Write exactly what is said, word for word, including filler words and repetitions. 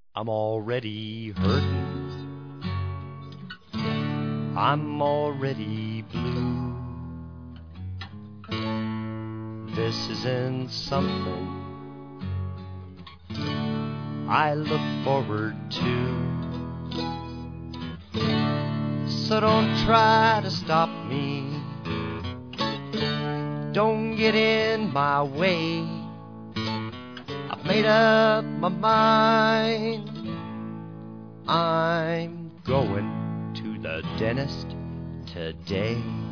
I'm already hurting, I'm already blue. This isn't something I look forward to. So don't try to stop me, don't get in my way. I've made up my mind, I'm going to the dentist today.